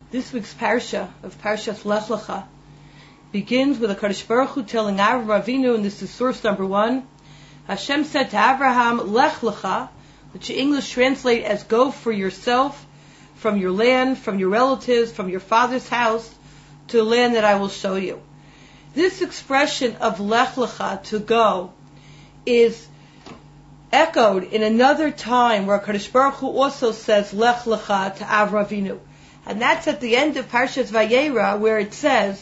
This week's parsha of Parshas Lech Lecha begins with a Kadosh Baruch Hu telling Avraham Avinu, and this is source number 1. Hashem said to Avraham, Lech Lecha, which English translate as go for yourself, from your land, from your relatives, from your father's house, to the land that I will show you. This expression of Lech Lecha, to go, is echoed in another time where Kadosh Baruch Hu also says Lech Lecha to Avraham Avinu. And that's at the end of Parshas Vayera, where it says,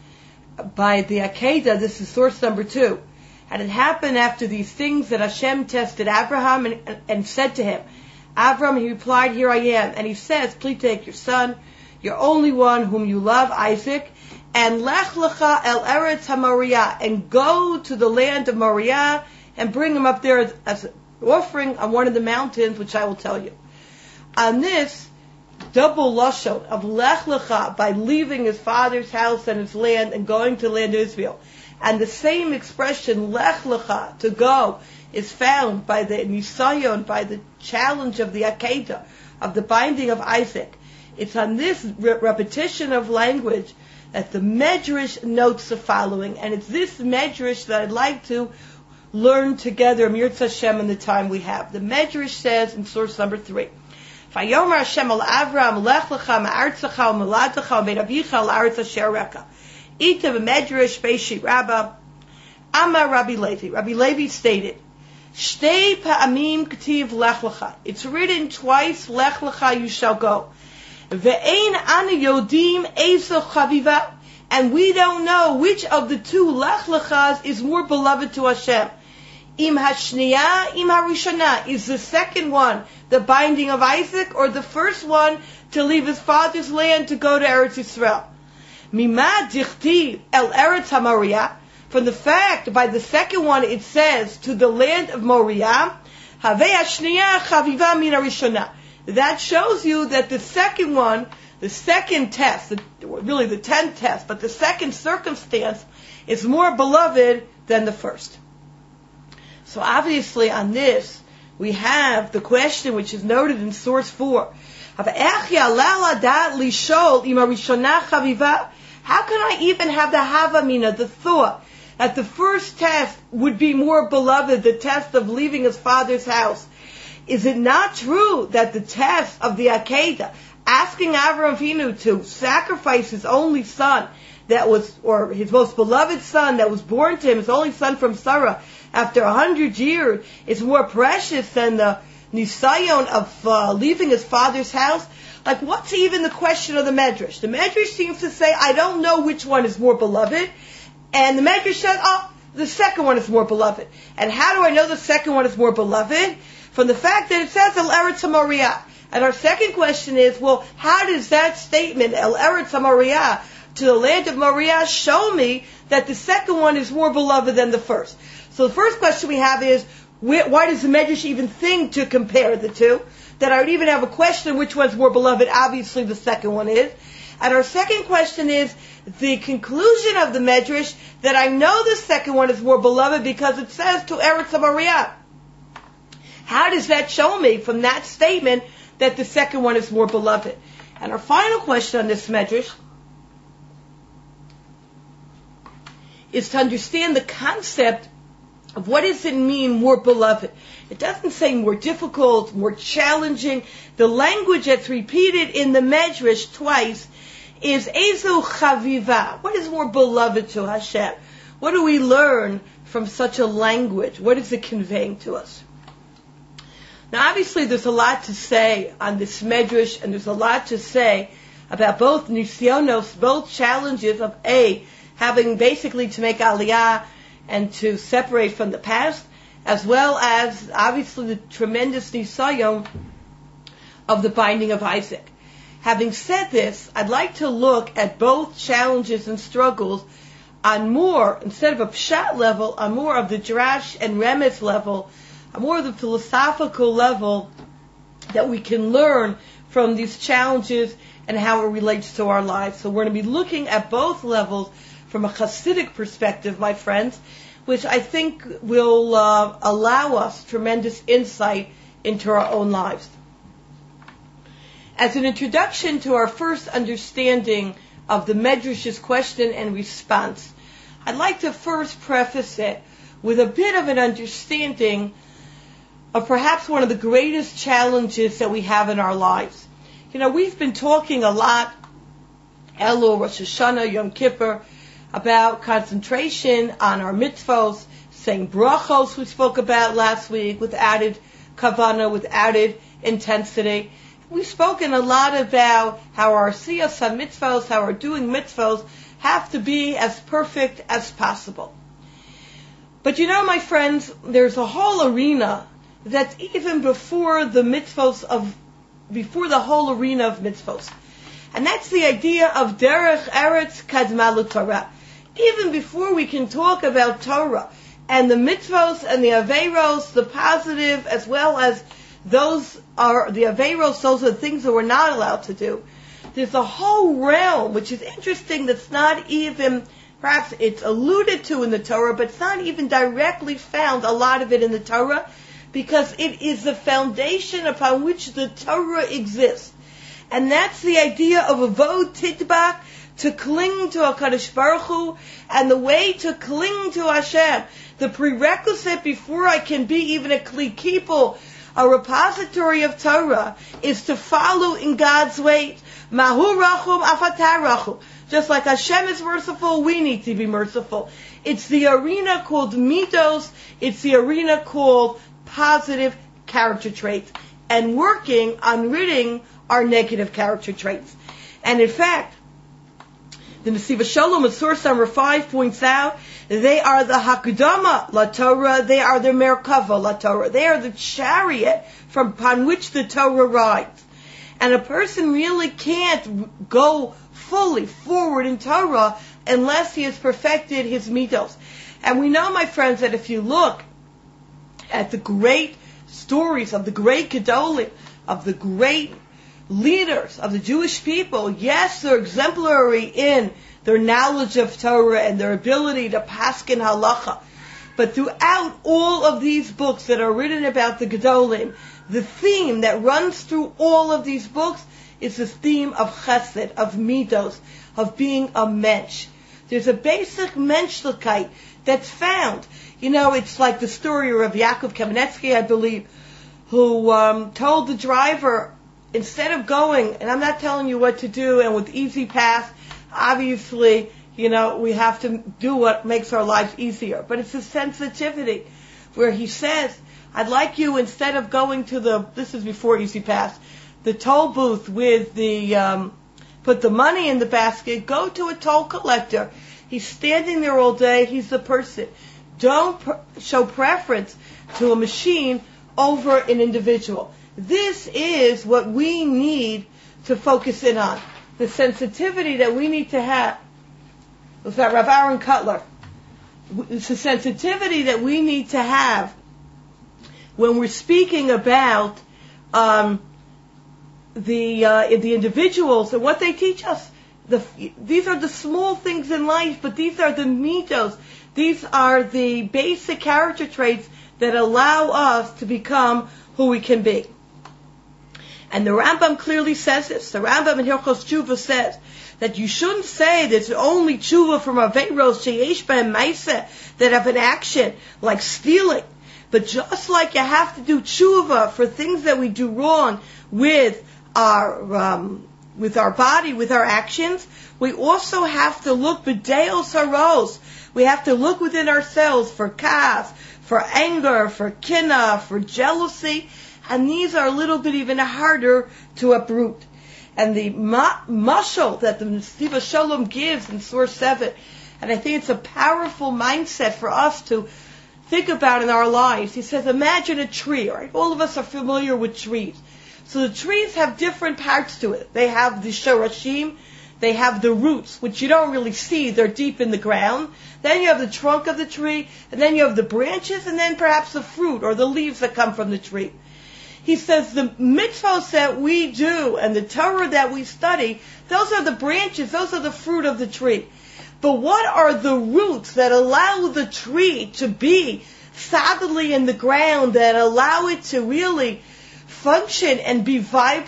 by the Akedah, this is source number 2. And it happened after these things that Hashem tested Abraham and said to him, Avram, he replied, here I am. And he says, please take your son, your only one whom you love, Isaac, and Lech Lecha el Eretz HaMoriah, and go to the land of Moriah and bring him up there as an offering on one of the mountains, which I will tell you. On this double lashon of Lech Lecha, by leaving his father's house and his land and going to the land of Israel, and the same expression Lech Lecha, to go, is found by the Nisayon, by the challenge of the Akedah, of the binding of Isaac. It's on this repetition of language that the Medrash notes the following, and it's this Medrash that I'd like to learn together, Mirz Hashem, in the time we have. The Medrash says in source number 3, Vayomer Hashem al Avram, Lech Lecha ma'artzecha u'moladecha u'bein avicha la'aretz asher reka. Ita v'medrash beishi Rabba, Amar Rabbi Levi. Rabbi Levi stated, Shtei pa'amim k'tiv Lech Lecha. It's written twice, Lech Lecha, you shall go. Ve'ein anu yodim ezo chaviva. And we don't know which of the two Lech Lechas is more beloved to Hashem. Im hashniya, im harishana. Is the second one the binding of Isaac, or the first one to leave his father's land to go to Eretz Yisrael? Mima dichtiv el Eretz HaMoriah. From the fact, by the second one it says, to the land of Moriah, Havei hashniya chaviva min harishana. That shows you that the second one, the second test, really the 10th test, but the second circumstance is more beloved than the first. So obviously on this, we have the question which is noted in source 4. How can I even have the havamina, the thought, that the first test would be more beloved, the test of leaving his father's house? Is it not true that the test of the Akedah, asking Avraham Avinu to sacrifice his only son, or his most beloved son that was born to him, his only son from Sarah, after 100 years, is more precious than the nisayon of leaving his father's house? Like, what's even the question of the Medrash? The Medrash seems to say, I don't know which one is more beloved, and the Medrash says, the second one is more beloved. And how do I know the second one is more beloved? From the fact that it says El Eretz HaMoriah. And our second question is, well, how does that statement, El Eretz HaMoriah, to the land of Moriah, show me that the second one is more beloved than the first? So the first question we have is, why does the Medrash even think to compare the two? That I would even have a question which one's more beloved. Obviously the second one is. And our second question is the conclusion of the Medrash that I know the second one is more beloved because it says to Eretz HaMoriah. How does that show me from that statement that the second one is more beloved? And our final question on this Medrash is to understand the concept of what does it mean more beloved. It doesn't say more difficult, more challenging. The language that's repeated in the Medrash twice is Ezo Chaviva. What is more beloved to Hashem? What do we learn from such a language? What is it conveying to us? Now obviously there's a lot to say on this Medrash, and there's a lot to say about both Nisyonos, both challenges of having basically to make Aliyah and to separate from the past, as well as obviously the tremendous Nisayon of the binding of Isaac. Having said this, I'd like to look at both challenges and struggles on more, instead of a pshat level, on more of the drash and remes level, on more of the philosophical level that we can learn from these challenges and how it relates to our lives. So we're going to be looking at both levels from a Hasidic perspective, my friends, which I think will allow us tremendous insight into our own lives. As an introduction to our first understanding of the Medrash's question and response, I'd like to first preface it with a bit of an understanding of perhaps one of the greatest challenges that we have in our lives. We've been talking a lot, Elul, Rosh Hashanah, Yom Kippur, about concentration on our mitzvos, saying brachos we spoke about last week with added kavanah, with added intensity. We've spoken a lot about how our siyas mitzvos, how our doing mitzvos have to be as perfect as possible. But my friends, there's a whole arena that's even before the whole arena of mitzvos. And that's the idea of derech eretz kadma l'Torah. Even before we can talk about Torah and the mitzvos and the aveiros, the positive as well as those are the aveiros, those are the things that we're not allowed to do. There's a whole realm, which is interesting, that's not even, perhaps it's alluded to in the Torah, but it's not even directly found, a lot of it in the Torah, because it is the foundation upon which the Torah exists. And that's the idea of avod tidbak, to cling to HaKadosh Baruch Hu, and the way to cling to Hashem. The prerequisite before I can be even a kli kipul, a repository of Torah, is to follow in God's ways. Mahu rachum afatar rachum. Just like Hashem is merciful, we need to be merciful. It's the arena called mitos. It's the arena called positive character traits, and working on ridding our negative character traits. And in fact, the Nesivos Shalom at source number 5 points out, they are the Hakdama la Torah, they are the Merkava la Torah, they are the chariot upon which the Torah rides. And a person really can't go fully forward in Torah unless he has perfected his mitos. And we know, my friends, that if you look at the great stories of the great Gedolim, of the great leaders of the Jewish people, yes, they're exemplary in their knowledge of Torah and their ability to paskin halacha. But throughout all of these books that are written about the Gedolim, the theme that runs through all of these books is the theme of chesed, of midos, of being a mensch. There's a basic menschlichkeit that's found. It's like the story of Yaakov Kamenetsky, I believe, who told the driver, instead of going, and I'm not telling you what to do, and with Easy Pass, obviously, we have to do what makes our life easier. But it's a sensitivity where he says, I'd like you, instead of going to this is before Easy Pass, the toll booth with put the money in the basket, go to a toll collector. He's standing there all day, he's the person. Don't show preference to a machine over an individual. This is what we need to focus in on. The sensitivity that we need to have. Was that Rav Aaron Cutler? It's a sensitivity that we need to have when we're speaking about the individuals and what they teach us. These are the small things in life, but these are the mitos. These are the basic character traits that allow us to become who we can be. And the Rambam clearly says this. The Rambam in Hilchos Tshuva says that you shouldn't say that it's only tshuva from aveiros sheyesh b'hem ma'aseh that have an action like stealing. But just like you have to do tshuva for things that we do wrong with our body, with our actions, we also have to look b'deos haros. We have to look within ourselves for kas, for anger, for kinna, for jealousy. And these are a little bit even harder to uproot. And the mashal that the Nesivos Shalom gives in Source 7, and I think it's a powerful mindset for us to think about in our lives. He says, imagine a tree, right? All of us are familiar with trees. So the trees have different parts to it. They have the shorashim, they have the roots, which you don't really see, they're deep in the ground. Then you have the trunk of the tree, and then you have the branches, and then perhaps the fruit or the leaves that come from the tree. He says the mitzvahs that we do and the Torah that we study, those are the branches, those are the fruit of the tree. But what are the roots that allow the tree to be solidly in the ground, that allow it to really function and be vibrant?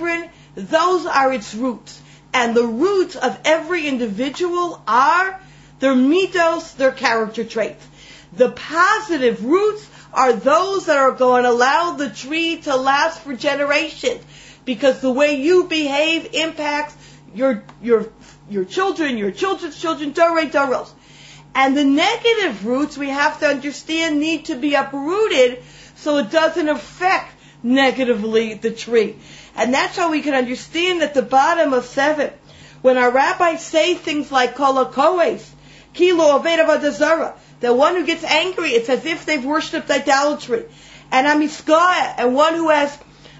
those are its roots. And the roots of every individual are their mitos, their character traits. The positive roots are those that are going to allow the tree to last for generations, because the way you behave impacts your children, your children's children, dorei doros. And the negative roots, we have to understand, need to be uprooted so it doesn't affect negatively the tree. And that's how we can understand at the bottom of 7, when our rabbis say things like kol hakohes, kilo aved avodah zarah, the one who gets angry, it's as if they've worshipped idolatry. And amiskaya, and one who has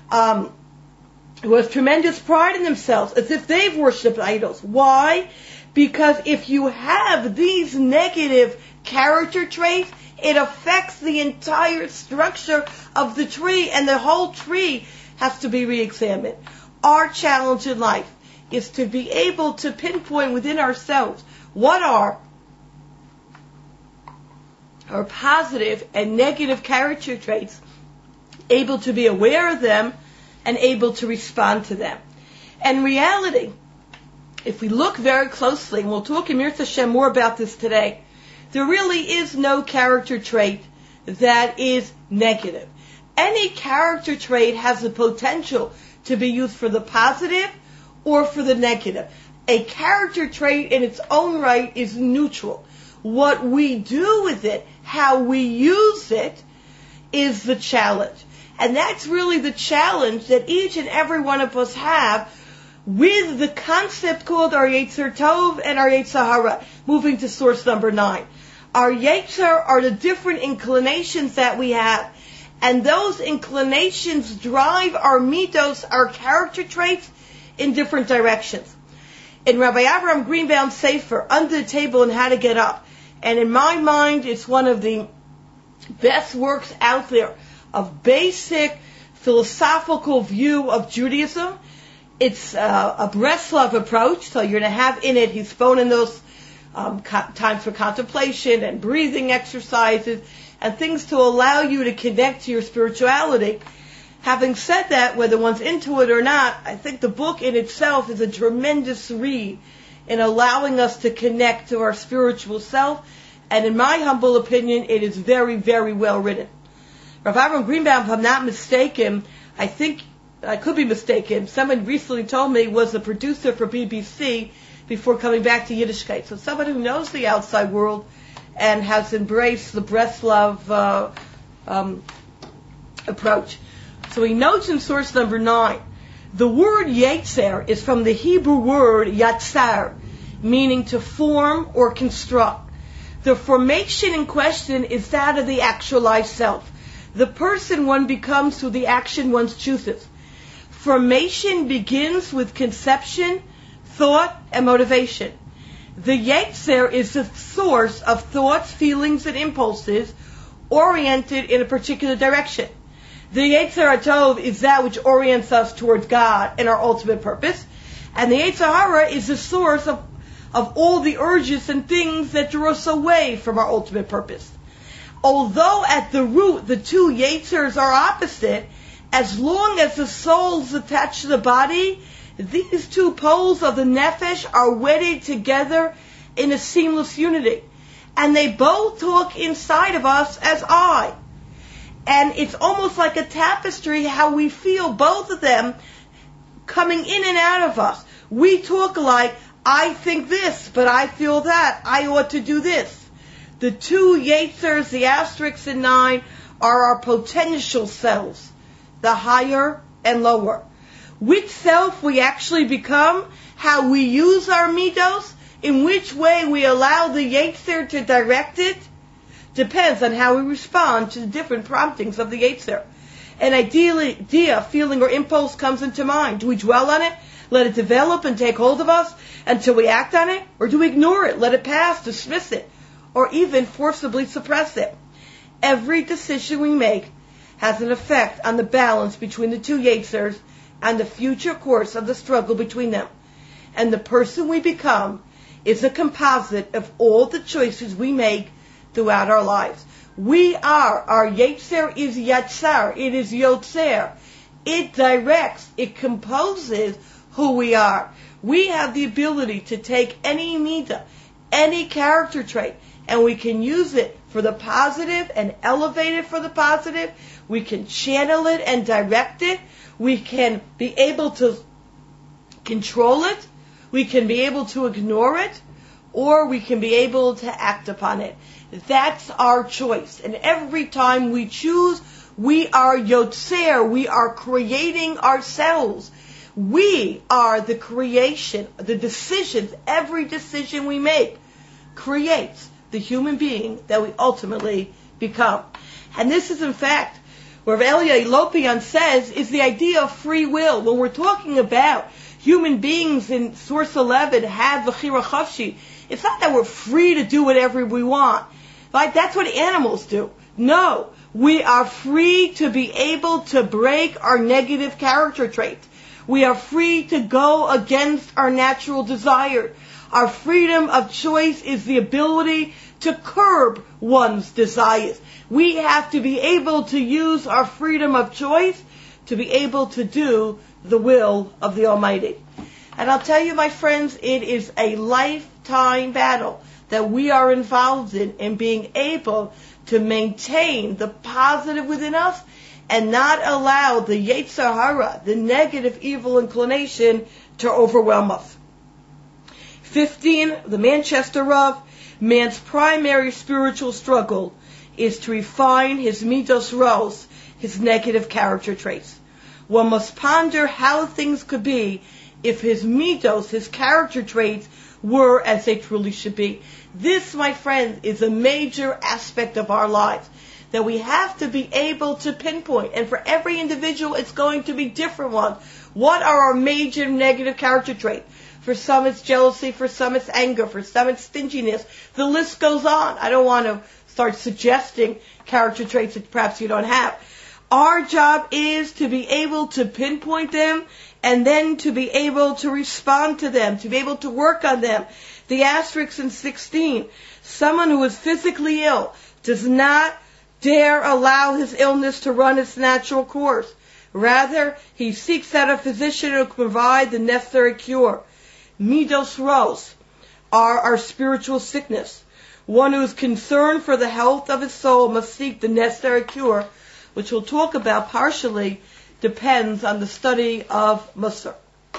tremendous pride in themselves, as if they've worshipped idols. Why? Because if you have these negative character traits, it affects the entire structure of the tree, and the whole tree has to be re-examined. Our challenge in life is to be able to pinpoint within ourselves what are our positive and negative character traits, able to be aware of them and able to respond to them. And reality, if we look very closely, and we'll talk in Mirza Hashem more about this today, there really is no character trait that is negative. Any character trait has the potential to be used for the positive or for the negative. A character trait in its own right is neutral. What we do with it, how we use it, is the challenge. And that's really the challenge that each and every one of us have with the concept called our Yetzer Tov and our Yetzer Hara. Moving to source number 9. Our Yetzer are the different inclinations that we have. And those inclinations drive our mitos, our character traits, in different directions. In Rabbi Avraham Greenbaum's Sefer, Under the Table and How to Get Up, and in my mind, it's one of the best works out there of basic philosophical view of Judaism. It's a Breslov approach, so you're going to have in it, he's thrown in those times for contemplation and breathing exercises and things to allow you to connect to your spirituality. Having said that, whether one's into it or not, I think the book in itself is a tremendous read in allowing us to connect to our spiritual self. And in my humble opinion, it is very, very well written. Rav Avraham Greenbaum, if I'm not mistaken, I think, I could be mistaken, someone recently told me was the producer for BBC before coming back to Yiddishkeit. So someone who knows the outside world and has embraced the Breslov approach. So he notes in source number 9, the word Yetzer is from the Hebrew word yatzar, meaning to form or construct. The formation in question is that of the actualized self, the person one becomes through the action one chooses. Formation begins with conception, thought, and motivation. The Yetzer is the source of thoughts, feelings, and impulses oriented in a particular direction. The Yetzer HaTov is that which orients us towards God and our ultimate purpose. And the Yetzer Hara is the source of all the urges and things that draw us away from our ultimate purpose. Although at the root the two Yetzers are opposite, as long as the soul is attached to the body, these two poles of the nefesh are wedded together in a seamless unity. And they both talk inside of us as I. And it's almost like a tapestry how we feel both of them coming in and out of us. We talk like, I think this, but I feel that. I ought to do this. The two Yetzers, the asterisks in 9, are our potential selves, the higher and lower. Which self we actually become, how we use our midos, in which way we allow the Yetzer to direct it, depends on how we respond to the different promptings of the Yetzer. An idea, feeling, or impulse comes into mind. Do we dwell on it, let it develop and take hold of us until we act on it? Or do we ignore it, let it pass, dismiss it, or even forcibly suppress it? Every decision we make has an effect on the balance between the two Yetzers and the future course of the struggle between them. And the person we become is a composite of all the choices we make throughout our lives. Our Yetzer is Yatzar, it is Yotzer. It directs, it composes who we are. We have the ability to take any midah, any character trait, and we can use it for the positive and elevate it for the positive. We can channel it and direct it. We can be able to control it. We can be able to ignore it, or we can be able to act upon it. That's our choice. And every time we choose, we are yotzer. We are creating ourselves. We are the creation, the decisions. Every decision we make creates the human being that we ultimately become. And this is, in fact, where Elia Lopian says, is the idea of free will. When we're talking about human beings in Source 11 have v'chira chavshi, it's not that we're free to do whatever we want. Right? That's what animals do. No. We are free to be able to break our negative character traits. We are free to go against our natural desire. Our freedom of choice is the ability to curb one's desires. We have to be able to use our freedom of choice to be able to do the will of the Almighty. And I'll tell you, my friends, it is a lifetime battle that we are involved in being able to maintain the positive within us and not allow the Yetzer Hara, the negative evil inclination, to overwhelm us. 15, the Manchester Rav, man's primary spiritual struggle is to refine his midos ros, his negative character traits. One must ponder how things could be if his midos, his character traits, were as they truly should be. This, my friend, is a major aspect of our lives that we have to be able to pinpoint. And for every individual, it's going to be different ones. What are our major negative character traits? For some, it's jealousy. For some, it's anger. For some, it's stinginess. The list goes on. I don't want to start suggesting character traits that perhaps you don't have. Our job is to be able to pinpoint them and then to be able to respond to them, to be able to work on them. The asterisk in 16, someone who is physically ill does not dare allow his illness to run its natural course. Rather, he seeks out a physician who can provide the necessary cure. Midos ros are our spiritual sickness. One who is concerned for the health of his soul must seek the necessary cure, which we'll talk about partially, depends on the study of Musar.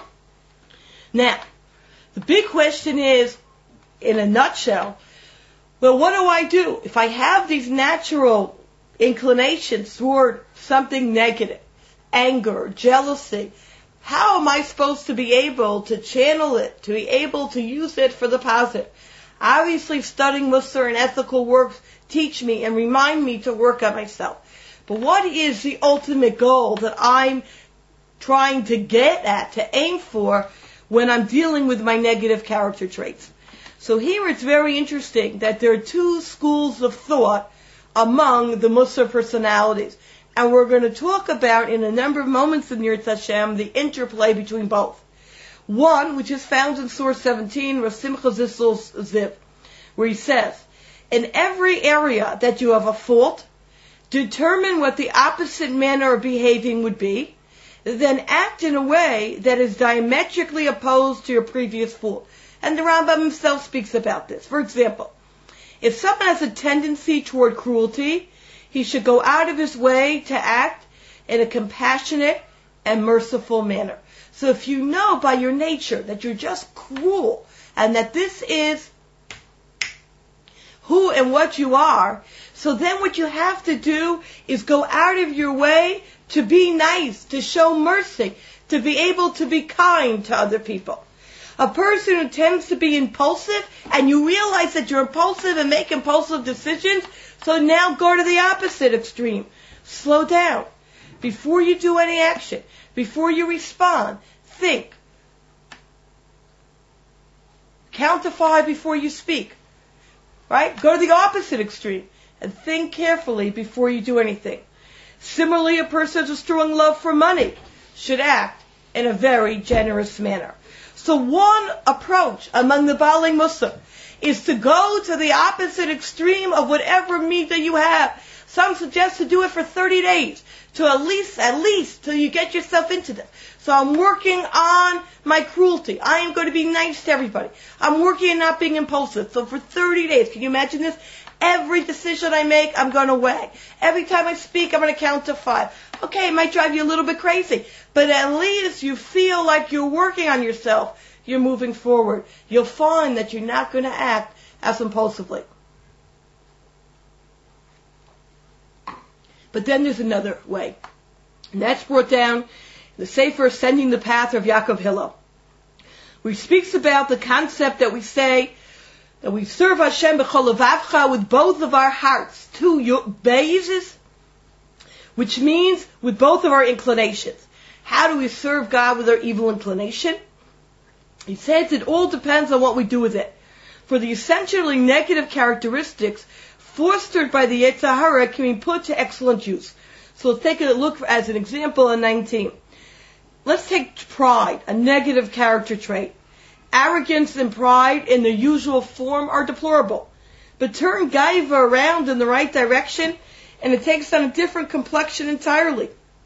Now, the big question is, in a nutshell, well, what do I do? If I have these natural inclinations toward something negative, anger, jealousy, how am I supposed to be able to channel it, to be able to use it for the positive? Obviously, studying Musar and ethical works teach me and remind me to work on myself. But what is the ultimate goal that I'm trying to get at, to aim for, when I'm dealing with my negative character traits? So here it's very interesting that there are two schools of thought among the Musar personalities. And we're going to talk about, in a number of moments in Yirtzeh Hashem, the interplay between both. One, which is found in Source 17, Rav Simcha Zissel's Ziv, where he says, in every area that you have a fault, determine what the opposite manner of behaving would be, then act in a way that is diametrically opposed to your previous fault. And the Rambam himself speaks about this. For example, if someone has a tendency toward cruelty, he should go out of his way to act in a compassionate and merciful manner. So if you know by your nature that you're just cruel and that this is who and what you are, so then what you have to do is go out of your way to be nice, to show mercy, to be able to be kind to other people. A person who tends to be impulsive, and you realize that you're impulsive and make impulsive decisions, so now go to the opposite extreme. Slow down. Before you do any action, before you respond, think. Count to 5 before you speak. Right? Go to the opposite extreme and think carefully before you do anything. Similarly, a person who has a strong love for money should act in a very generous manner. So one approach among the Baalei Musar is to go to the opposite extreme of whatever midah you have. Some suggest to do it for 30 days, to at least till you get yourself into this. So I'm working on my cruelty. I am going to be nice to everybody. I'm working on not being impulsive. So for 30 days, can you imagine this? Every decision I make, I'm going to weigh. Every time I speak, I'm going to count to 5. Okay, it might drive you a little bit crazy, but at least you feel like you're working on yourself. You're moving forward. You'll find that you're not going to act as impulsively. But then there's another way. And that's brought down in the Sefer Ascending the Path of Yaakov Hillel, where he speaks about the concept that we say that we serve Hashem b'chol levavcha with both of our hearts, 2 bases, which means with both of our inclinations. How do we serve God with our evil inclination? He says it all depends on what we do with it. For the essentially negative characteristics fostered by the Yetzer Hara can be put to excellent use. So let's take a look as an example in 19. Let's take pride, a negative character trait. Arrogance and pride in their usual form are deplorable. But turn Gaiva around in the right direction and it takes on a different complexion entirely.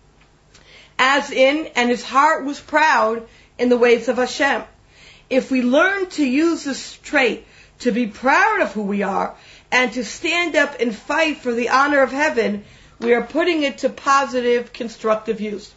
As in, and his heart was proud in the ways of Hashem. If we learn to use this trait to be proud of who we are and to stand up and fight for the honor of heaven, we are putting it to positive, constructive use.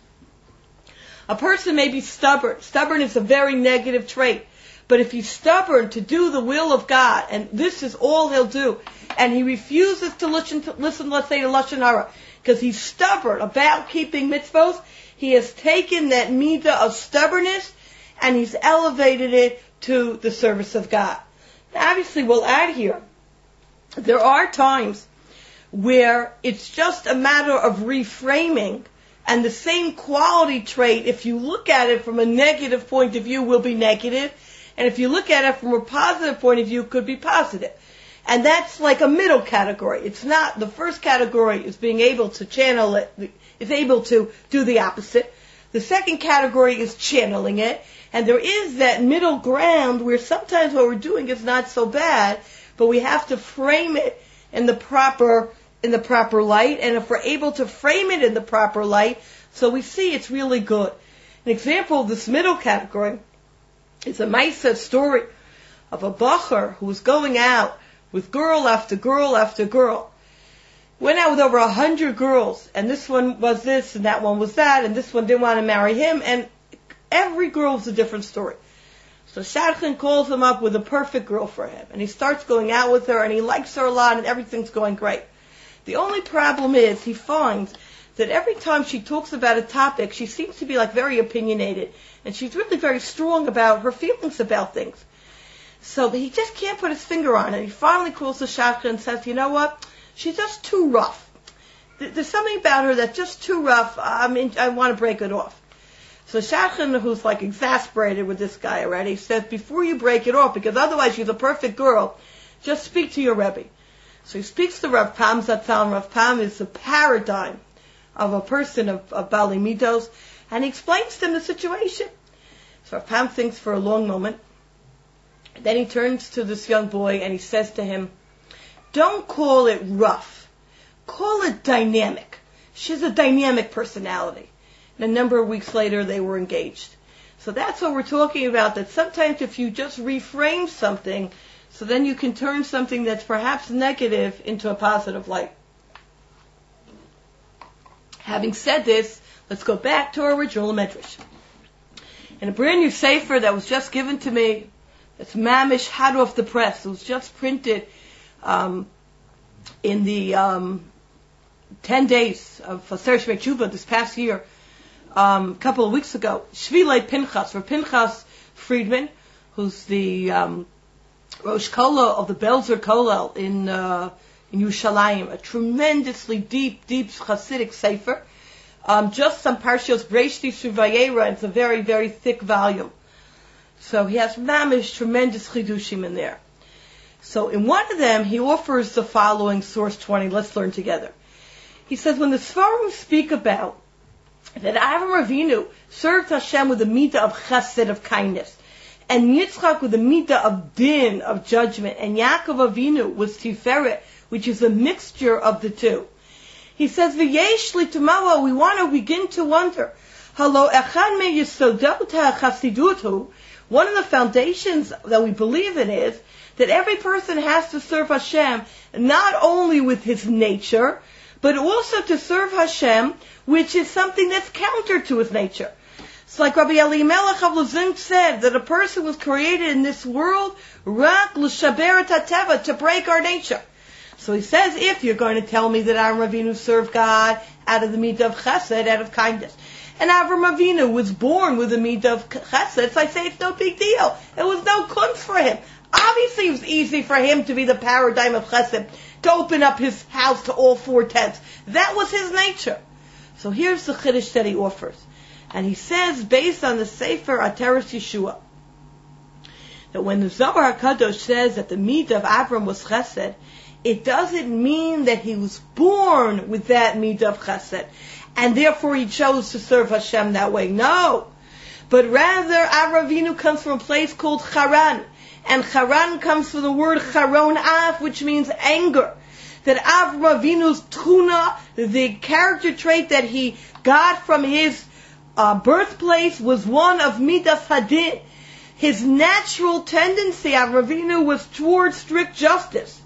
A person may be stubborn. Stubborn is a very negative trait. But if he's stubborn to do the will of God, and this is all he'll do, and he refuses to listen, let's say, to Lashon Hara, because he's stubborn about keeping mitzvos, he has taken that midah of stubbornness and he's elevated it to the service of God. Now, obviously, we'll add here, there are times where it's just a matter of reframing, and the same quality trait, if you look at it from a negative point of view, will be negative, and if you look at it from a positive point of view, it could be positive. And that's like a middle category. It's not, the first category is being able to channel it, is able to do the opposite. The second category is channeling it. And there is that middle ground where sometimes what we're doing is not so bad, but we have to frame it in the proper light. And if we're able to frame it in the proper light, so we see it's really good. An example of this middle category is a Maisa story of a bacher who was going out with girl after girl after girl. Went out with over 100 girls, and this one was this, and that one was that, and this one didn't want to marry him, and every girl was a different story. So Shadchan calls him up with a perfect girl for him, and he starts going out with her, and he likes her a lot, and everything's going great. The only problem is he finds that every time she talks about a topic, she seems to be like very opinionated, and she's really very strong about her feelings about things. So he just can't put his finger on it. He finally calls the Shadchan and says, you know what? She's just too rough. There's something about her that's just too rough. I want to break it off. So Shadchan, who's like exasperated with this guy already, says, before you break it off, because otherwise she's a perfect girl, just speak to your Rebbe. So he speaks to Rav Pam Zatzal. Rav Pam is the paradigm of a person of Bali Midos, and he explains to him the situation. So Rav Pam thinks for a long moment. Then he turns to this young boy and he says to him, don't call it rough. Call it dynamic. She's a dynamic personality. And a number of weeks later, they were engaged. So that's what we're talking about, that sometimes if you just reframe something, so then you can turn something that's perhaps negative into a positive light. Having said this, let's go back to our original Medrash. In a brand new Sefer that was just given to me, it's mamish hot off the press. It was just printed in the 10 days of Aser Shmei Tshuva this past year, a couple of weeks ago. Shvilei Pinchas, for Pinchas Friedman, who's the Rosh Kollel of the Belzer Kollel in Yerushalayim, a tremendously deep Hasidic Sefer. Just some Parshios Breshti Shuvayera. It's a very, very thick volume. So he has mamish tremendous chidushim in there. So in one of them, he offers the following source 20. Let's learn together. He says, when the Sfarim speak about that Avram Avinu served Hashem with a midah of chesed, of kindness, and Yitzchak with a midah of din, of judgment, and Yaakov Avinu was Tiferet, which is a mixture of the two. He says, V'yesh li tumawa, we want to begin to wonder, Halo echan me yisodot ha'chasidutu, one of the foundations that we believe in is that every person has to serve Hashem not only with his nature, but also to serve Hashem, which is something that's counter to his nature. It's like Rabbi Elimelech of Luzim said, that a person was created in this world, rak l'shaber et hateva, to break our nature. So he says, if you're going to tell me that Avram Avinu served God out of the midah of chesed, out of kindness, and Avram Avinu was born with a midah of chesed, so I say it's no big deal. It was no kunst for him. Obviously it was easy for him to be the paradigm of chesed, to open up his house to all 4/10. That was his nature. So here's the chiddush that he offers. And he says, based on the Sefer Ateres Yeshua, that when the Zohar HaKadosh says that the midah of Avram was chesed, it doesn't mean that he was born with that midah of chesed, and therefore he chose to serve Hashem that way. No. But rather, Avram Avinu comes from a place called Haran. And Haran comes from the word Charon Av, which means anger. That Avram Avinu's tchuna, the character trait that he got from his birthplace, was one of midas hadin. His natural tendency, Avram Avinu, was towards strict justice.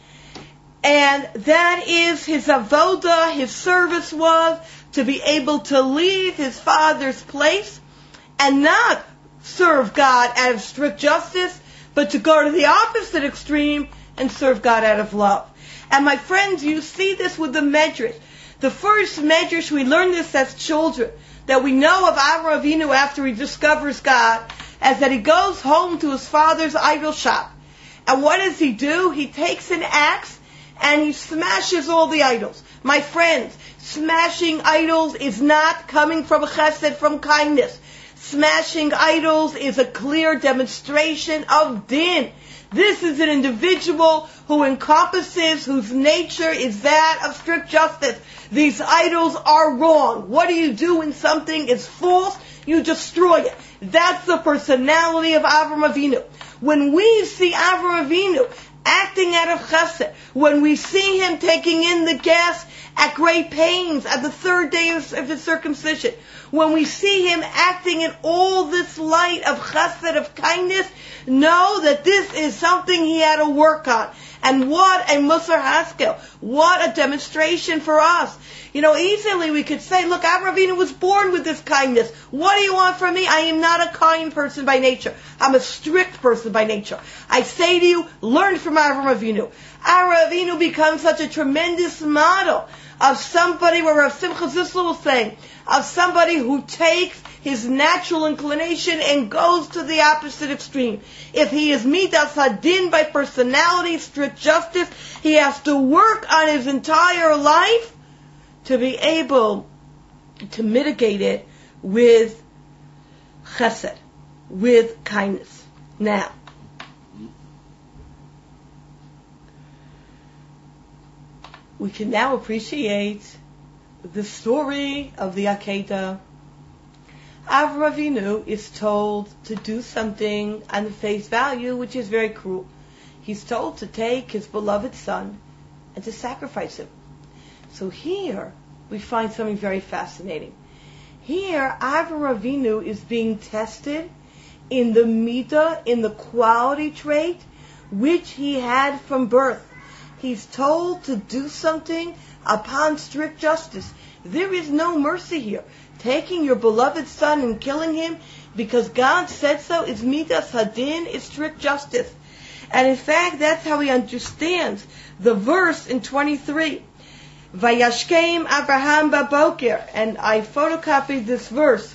And that is his avoda, his service was to be able to leave his father's place and not serve God out of strict justice, but to go to the opposite extreme and serve God out of love. And my friends, you see this with the Medrash. The first Medrash, we learn this as children, that we know of Avram Avinu after he discovers God, as that he goes home to his father's idol shop. And what does he do? He takes an axe and he smashes all the idols. My friends, smashing idols is not coming from chesed, from kindness. Smashing idols is a clear demonstration of din. This is an individual who encompasses, whose nature is that of strict justice. These idols are wrong. What do you do when something is false? You destroy it. That's the personality of Avram Avinu. When we see Avram Avinu acting out of chesed, when we see him taking in the gas at great pains at the third day of his circumcision, when we see him acting in all this light of chesed, of kindness, know that this is something he had to work on. And what a Musar Haskel. What a demonstration for us. You know, easily we could say, look, Avram Avinu was born with this kindness. What do you want from me? I am not a kind person by nature. I'm a strict person by nature. I say to you, learn from Avram Avinu. Avram Avinu becomes such a tremendous model of somebody, where Rav Simcha Zissel was saying, of somebody who takes his natural inclination and goes to the opposite extreme. If he is midas hadin by personality, strict justice, he has to work on his entire life to be able to mitigate it with chesed, with kindness. Now, we can now appreciate the story of the Akedah. Avram Avinu is told to do something on the face value, which is very cruel. He's told to take his beloved son and to sacrifice him. So here we find something very fascinating. Here Avram Avinu is being tested in the midah, in the quality trait which he had from birth. He's told to do something upon strict justice. There is no mercy here. Taking your beloved son and killing him because God said so is midas hadin, is strict justice. And in fact, that's how he understands the verse in 23. Vayashkem Abraham baboker. And I photocopied this verse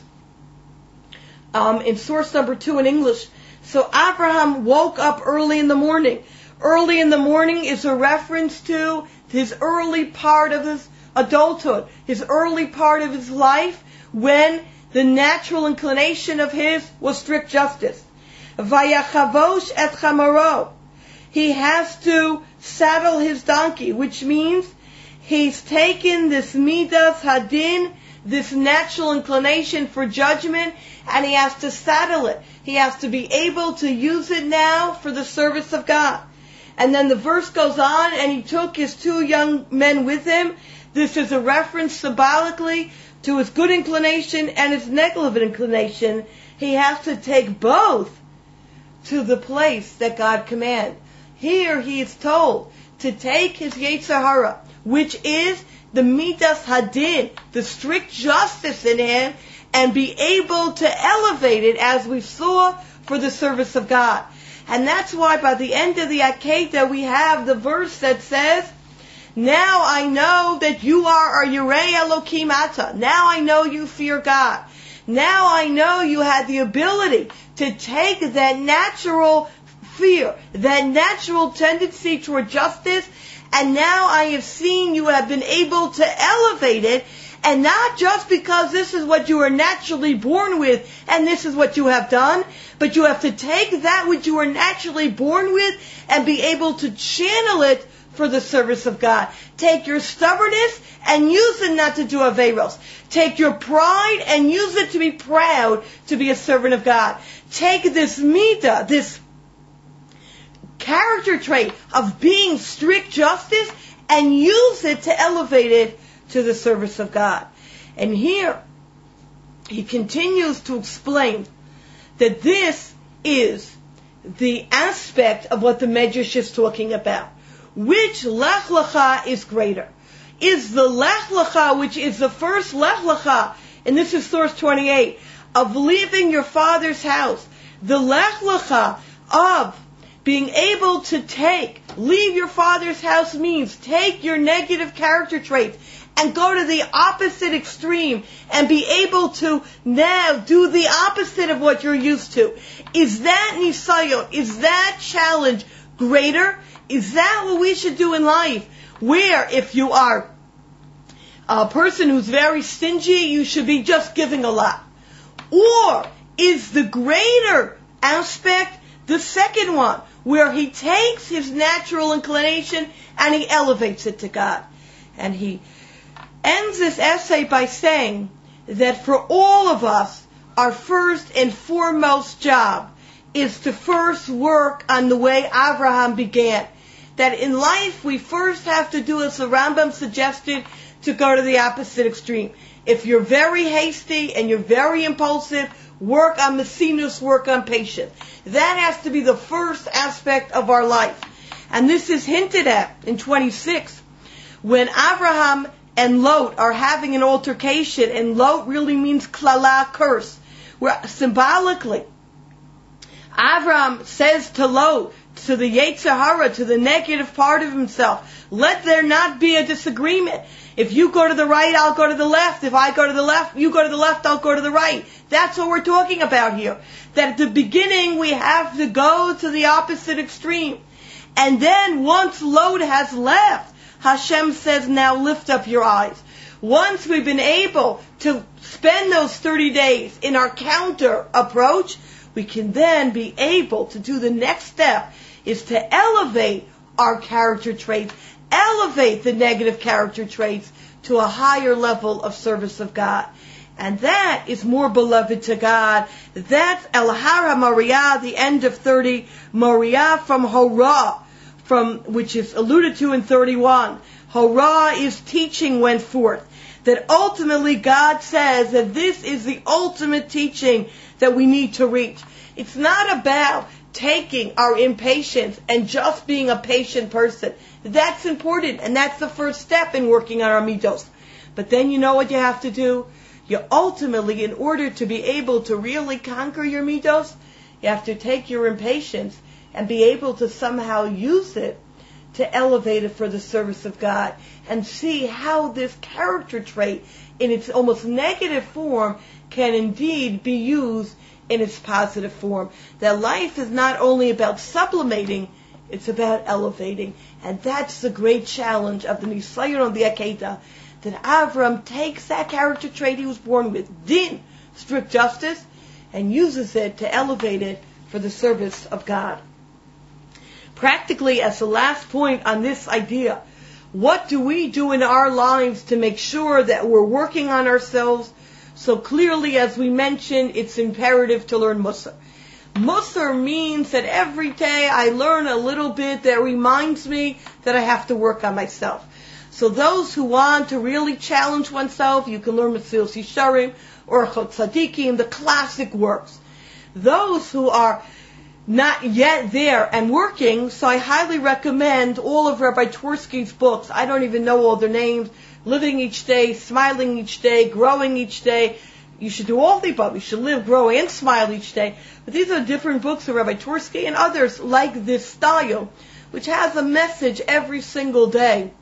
in source number 2 in English. So Abraham woke up early in the morning. Early in the morning is a reference to his early part of his adulthood, his early part of his life, when the natural inclination of his was strict justice. Vayachavosh et chamaro. He has to saddle his donkey, which means he's taken this midas hadin, this natural inclination for judgment, and he has to saddle it. He has to be able to use it now for the service of God. And then the verse goes on, and he took his 2 young men with him, This is a reference symbolically to his good inclination and his negative inclination. He has to take both to the place that God commands. Here he is told to take his Yetzer Hara, which is the Midas Hadin, the strict justice in him, and be able to elevate it, as we saw, for the service of God. And that's why by the end of the Akedah we have the verse that says, now I know that you are Yirei Elokim Ata. Now I know you fear God. Now I know you had the ability to take that natural fear, that natural tendency toward justice, and now I have seen you have been able to elevate it, and not just because this is what you are naturally born with and this is what you have done, but you have to take that which you are naturally born with and be able to channel it for the service of God. Take your stubbornness and use it not to do Averos. Take your pride and use it to be proud to be a servant of God. Take this midah, this character trait of being strict justice, and use it to elevate it to the service of God. And here he continues to explain that this is the aspect of what the Medrash is talking about. Which Lech Lecha is greater? Is the Lech Lecha, which is the first Lech Lecha, and this is source 28, of leaving your father's house, the Lech Lecha of being able to leave your father's house means take your negative character traits and go to the opposite extreme and be able to now do the opposite of what you're used to. Is that nisayon? Is that challenge greater? Is that what we should do in life? Where if you are a person who's very stingy, you should be just giving a lot? Or is the greater aspect the second one, where he takes his natural inclination and he elevates it to God? And he ends this essay by saying that for all of us, our first and foremost job is to first work on the way Abraham began. That in life we first have to do as the Rambam suggested, to go to the opposite extreme. If you're very hasty and you're very impulsive, work on mesinus, work on patience. That has to be the first aspect of our life. And this is hinted at in 26, when Abraham and Lot are having an altercation, and Lot really means klala, curse, where symbolically Abraham says to Lot, to the Yetzer Hara, to the negative part of himself, let there not be a disagreement. If you go to the right, I'll go to the left. If I go to the left, you go to the left, I'll go to the right. That's what we're talking about here. That at the beginning we have to go to the opposite extreme. And then once Lot has left, Hashem says, now lift up your eyes. Once we've been able to spend those 30 days in our counter approach, we can then be able to do the next step, is to elevate our character traits, elevate the negative character traits to a higher level of service of God. And that is more beloved to God. That's El Hara Moriah, the end of 30, Moriah from Horah, which is alluded to in 31. Horah is teaching went forth. That ultimately God says that this is the ultimate teaching that we need to reach. It's not about taking our impatience and just being a patient person. That's important, and that's the first step in working on our midos. But then you know what you have to do? You ultimately, in order to be able to really conquer your midos, you have to take your impatience and be able to somehow use it to elevate it for the service of God, and see how this character trait in its almost negative form can indeed be used in its positive form. That life is not only about sublimating, it's about elevating. And that's the great challenge of the Nisayon of the Akedah, that Avram takes that character trait he was born with, din, strict justice, and uses it to elevate it for the service of God. Practically, as the last point on this idea, what do we do in our lives to make sure that we're working on ourselves? So clearly, as we mentioned, it's imperative to learn Musar. Musar means that every day I learn a little bit that reminds me that I have to work on myself. So those who want to really challenge oneself, you can learn Mesilas Yesharim or Orchot Tzadikim, the classic works. Those who are not yet there and working, so I highly recommend all of Rabbi Twersky's books. I don't even know all their names. Living Each Day, Smiling Each Day, Growing Each Day. You should do all the above. You should live, grow, and smile each day. But these are different books of Rabbi Twersky and others like this style, which has a message every single day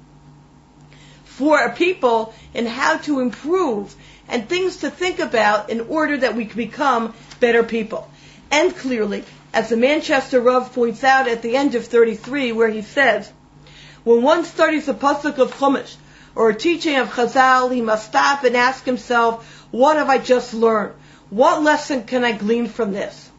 for people in how to improve and things to think about in order that we can become better people. And clearly, as the Manchester Rav points out at the end of 33, where he says, when one studies a pasuk of Chumash or a teaching of Chazal, he must stop and ask himself, what have I just learned? What lesson can I glean from this?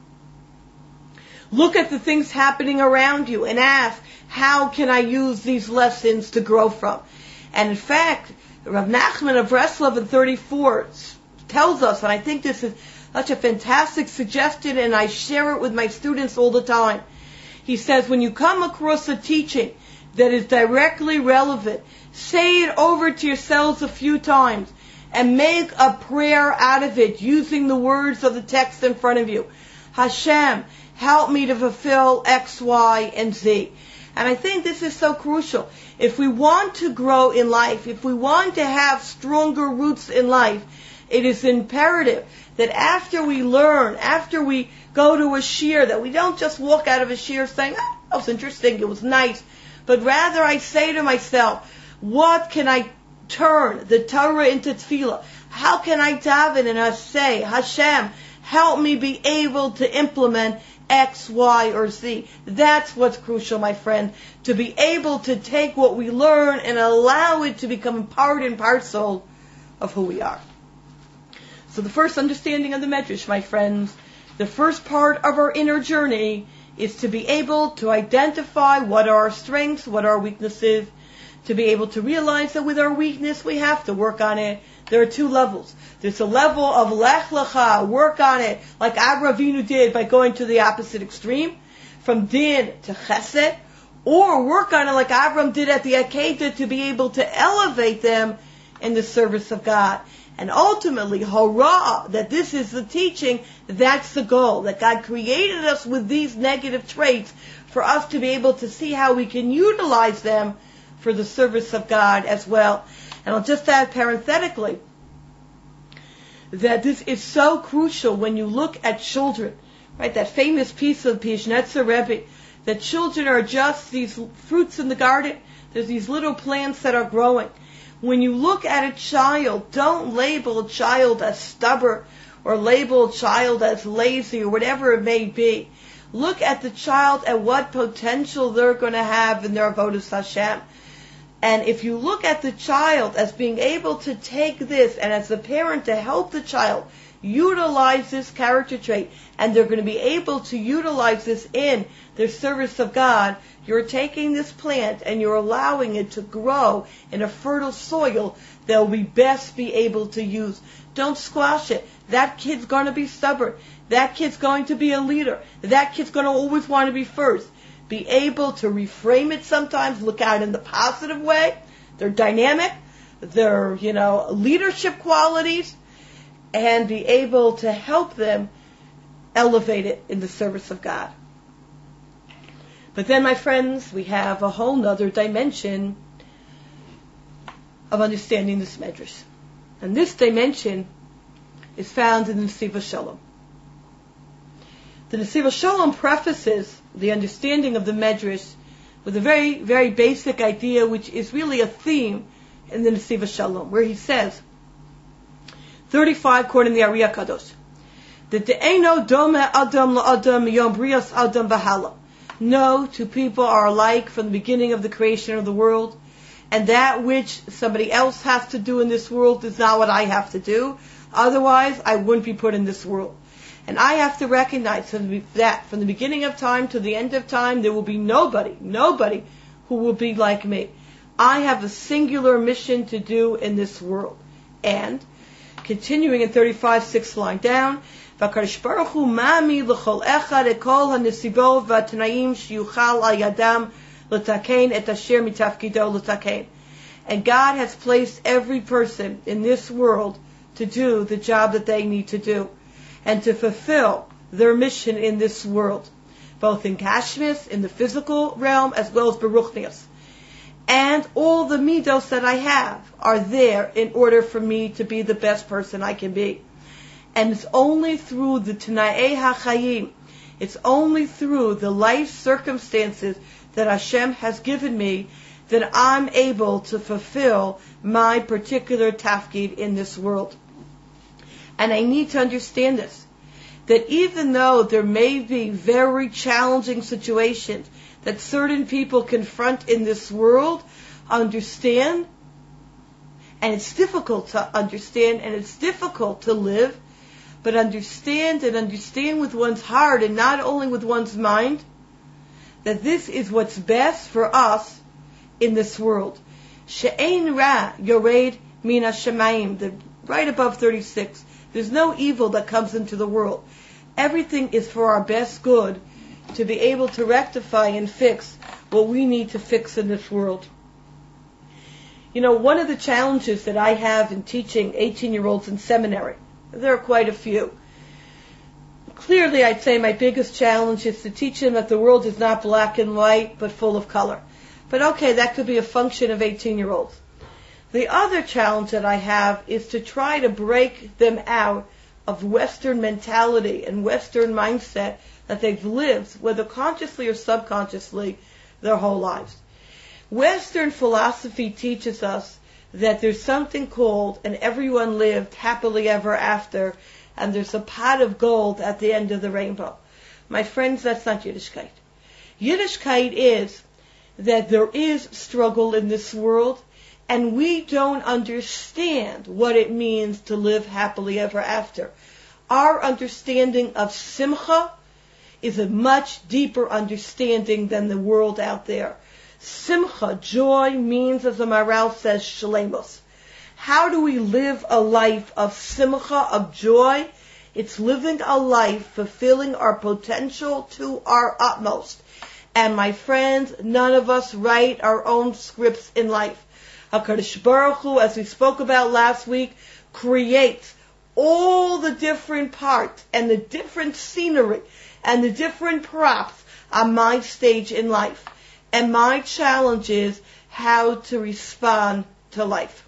Look at the things happening around you and ask, how can I use these lessons to grow from? And in fact, Rav Nachman of Breslov in 34 tells us, and I think this is such a fantastic suggestion, and I share it with my students all the time. He says, when you come across a teaching that is directly relevant, say it over to yourselves a few times and make a prayer out of it using the words of the text in front of you. Hashem, help me to fulfill X, Y, and Z. And I think this is so crucial. If we want to grow in life, if we want to have stronger roots in life, it is imperative that after we learn, after we go to a shiur, that we don't just walk out of a shiur saying, that was interesting, it was nice, but rather I say to myself, what can I turn the Torah into tefillah? How can I daven and I say, Hashem, help me be able to implement X, Y, or Z. That's what's crucial, my friend, to be able to take what we learn and allow it to become part and parcel of who we are. So the first understanding of the Medrash, my friends, the first part of our inner journey is to be able to identify what are our strengths, what are our weaknesses, to be able to realize that with our weakness we have to work on it. There are two levels. There's a level of lech lecha, work on it, like Avraham Avinu did by going to the opposite extreme, from din to chesed, or work on it like Avraham did at the Akedah to be able to elevate them in the service of God. And ultimately, hurrah, that this is the teaching, that's the goal, that God created us with these negative traits for us to be able to see how we can utilize them for the service of God as well. And I'll just add parenthetically that this is so crucial when you look at children, right? That famous piece of Pizhnetzer Rebbe, that children are just these fruits in the garden. There's these little plants that are growing. When you look at a child, don't label a child as stubborn or label a child as lazy or whatever it may be. Look at the child and what potential they're going to have in their avodas Hashem. And if you look at the child as being able to take this, and as the parent to help the child utilize this character trait, and they're going to be able to utilize this in their service of God, you're taking this plant and you're allowing it to grow in a fertile soil they'll be best be able to use. Don't squash it. That kid's going to be stubborn. That kid's going to be a leader. That kid's going to always want to be first. Be able to reframe it sometimes, look at it in the positive way. They're dynamic, they're, leadership qualities, and be able to help them elevate it in the service of God. But then, my friends, we have a whole nother dimension of understanding this Medrash. And this dimension is found in the Nesivos Shalom. The Nesivos Shalom prefaces the understanding of the Medrash with a very, very basic idea, which is really a theme in the Nesivos Shalom, where he says, 35, quoting the Ari HaKadosh, that de'eino dome adam la'adam miyom brias adam v'hala. No two people are alike from the beginning of the creation of the world, and that which somebody else has to do in this world is not what I have to do. Otherwise, I wouldn't be put in this world. And I have to recognize that from the beginning of time to the end of time, there will be nobody who will be like me. I have a singular mission to do in this world. And, continuing in 35, 6th line down, v'akadosh baruch hu mami l'chol echad ekol ha'nesibot v'atnaim sheyuchal al yadam l'takein et asher mitafkido l'takein. And God has placed every person in this world to do the job that they need to do and to fulfill their mission in this world, both in Gashmis, in the physical realm, as well as Beruchnius. And all the midos that I have are there in order for me to be the best person I can be. And it's only through the Tana'ei HaChayim, it's only through the life circumstances that Hashem has given me that I'm able to fulfill my particular tafkid in this world. And I need to understand this, that even though there may be very challenging situations that certain people confront in this world, understand, and it's difficult to understand, and it's difficult to live, but understand with one's heart and not only with one's mind, that this is what's best for us in this world. She'ein ra yored min hashamayim, right above 36. There's no evil that comes into the world. Everything is for our best good, to be able to rectify and fix what we need to fix in this world. You know, one of the challenges that I have in teaching 18-year-olds in seminary, there are quite a few. Clearly, I'd say my biggest challenge is to teach them that the world is not black and white, but full of color. But okay, that could be a function of 18-year-olds. The other challenge that I have is to try to break them out of Western mentality and Western mindset that they've lived, whether consciously or subconsciously, their whole lives. Western philosophy teaches us that there's something called, and everyone lived happily ever after, and there's a pot of gold at the end of the rainbow. My friends, that's not Yiddishkeit. Yiddishkeit is that there is struggle in this world, and we don't understand what it means to live happily ever after. Our understanding of simcha is a much deeper understanding than the world out there. Simcha, joy, means, as the Maharal says, shalemos. How do we live a life of simcha, of joy? It's living a life fulfilling our potential to our utmost. And my friends, none of us write our own scripts in life. HaKadosh Baruch Hu, as we spoke about last week, creates all the different parts and the different scenery and the different props on my stage in life. And my challenge is how to respond to life.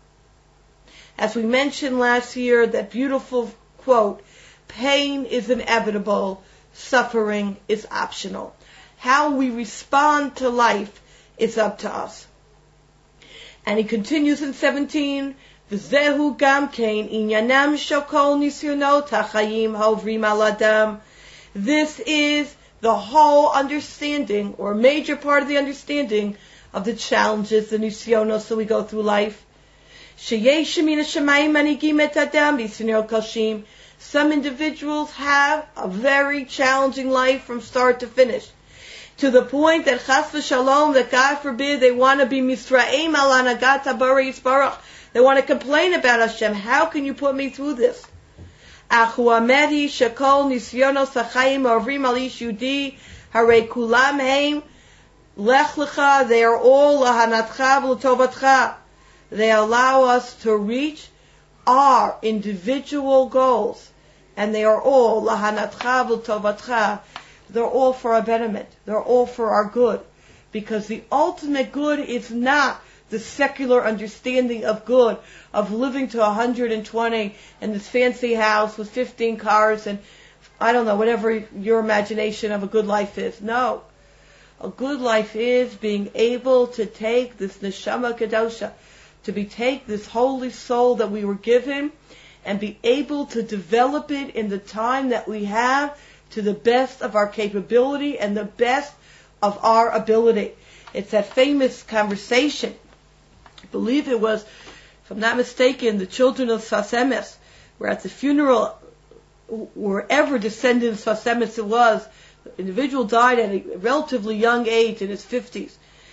As we mentioned last year, that beautiful quote, pain is inevitable, suffering is optional. How we respond to life is up to us. And he continues in 17, V'zehu gam kein inyanam shokol nisyonot hachayim hovrim al adam. This is the whole understanding, or a major part of the understanding, of the challenges, the nisyonos that we go through life. Sheyesh min hashamayim manigim et adam b'sinor kashim. Some individuals have a very challenging life from start to finish, to the point that chas v'shalom, that God forbid, they want to be misraim al anagat habari yisbarach. They want to complain about Hashem. How can you put me through this? Achu amedi shekol nisyonos hachayim avrim al ish yudi harei kulam heim lech lecha. They are all lahanatcha v'letovatcha. They allow us to reach our individual goals, and they are all lahanatcha v'letovatcha. They're all for our betterment. They're all for our good. Because the ultimate good is not the secular understanding of good, of living to 120 in this fancy house with 15 cars and, I don't know, whatever your imagination of a good life is. No. A good life is being able to take this neshama kedosha, take this holy soul that we were given, and be able to develop it in the time that we have to the best of our capability and the best of our ability. It's that famous conversation, I believe it was, if I'm not mistaken, the children of Sfas Emes were at the funeral, wherever descendant of Sfas Emes it was. The individual died at a relatively young age, in his 50s.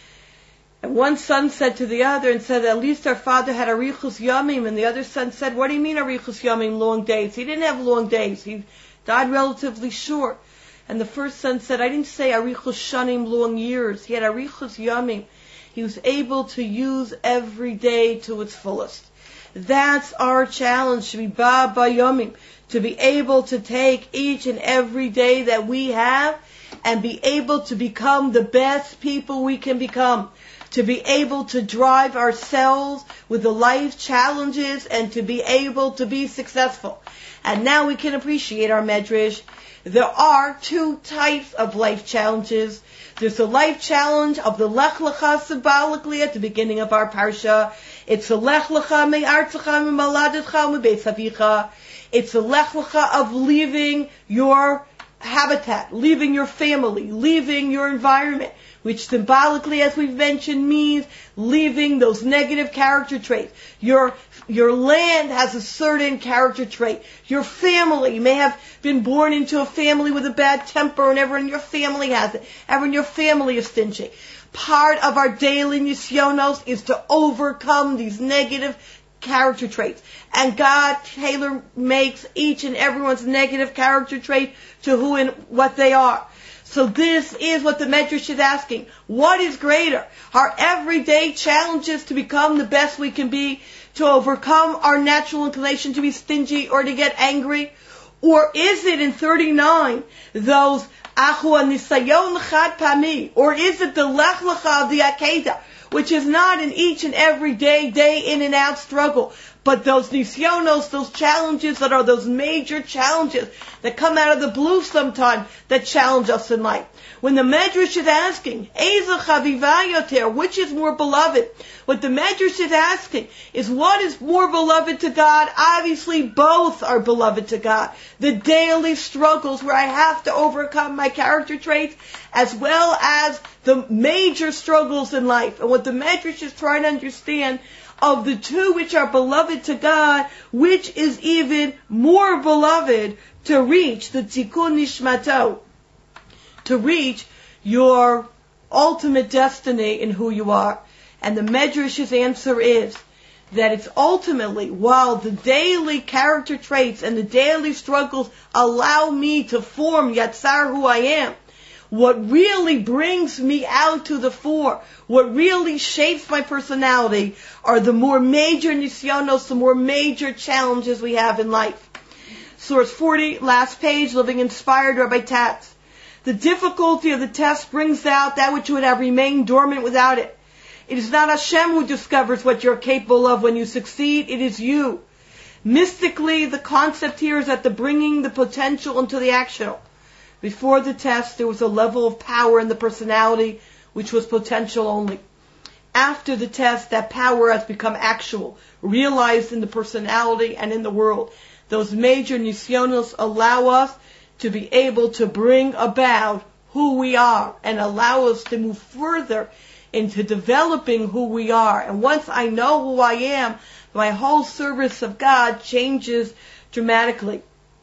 And one son said to the other, and said, at least our father had arichus yamim. And the other son said, what do you mean arichus yamim, long days? He didn't have long days. He died relatively short. And the first son said, I didn't say arichus shanim, long years. He had arichus yamim. he was able to use every day to its fullest. That's our challenge, to be ba bayomim, to be able to take each and every day that we have and be able to become the best people we can become, to be able to drive ourselves with the life challenges and to be able to be successful. And now we can appreciate our medrash. There are two types of life challenges. There's the life challenge of the Lech Lecha symbolically at the beginning of our parsha. It's the Lech Lecha me'artzecha me'maladetcha me'beis avicha. It's the Lech Lecha of leaving your habitat, leaving your family, leaving your environment, which symbolically, as we've mentioned, means leaving those negative character traits. Your land has a certain character trait. Your family, you may have been born into a family with a bad temper, and everyone in your family has it. Everyone in your family is stingy. Part of our daily nisyonos is to overcome these negative character traits. And God tailor makes each and everyone's negative character trait to who and what they are. So this is what the Medrash is asking. What is greater? Our everyday challenges to become the best we can be, to overcome our natural inclination to be stingy or to get angry? Or is it in 39, those Ahu Nisayon Chad Pami? Or is it the Lech Lecha of the Akedah, which is not an each and every day in and out struggle, but those nisyonos, those challenges that are those major challenges that come out of the blue sometime that challenge us in life. When the Medrash is asking, Eiza Chaviva Yoter, which is more beloved? What the Medrash is asking is, what is more beloved to God? Obviously, both are beloved to God. The daily struggles where I have to overcome my character traits, as well as the major struggles in life. And what the Medrash is trying to understand, of the two which are beloved to God, which is even more beloved to reach the tikkun nishmato, to reach your ultimate destiny in who you are. And the Medrash's answer is that it's ultimately, while the daily character traits and the daily struggles allow me to form yatzar who I am, what really brings me out to the fore, what really shapes my personality, are the more major nisyonos, the more major challenges we have in life. Source 40, last page, Living Inspired, Rabbi Tatz. The difficulty of the test brings out that which would have remained dormant without it. It is not Hashem who discovers what you're capable of when you succeed, it is you. Mystically, the concept here is that the bringing the potential into the actional. Before the test, there was a level of power in the personality which was potential only. After the test, that power has become actual, realized in the personality and in the world. Those major nisyonos allow us to be able to bring about who we are and allow us to move further into developing who we are. And once I know who I am, my whole service of God changes dramatically.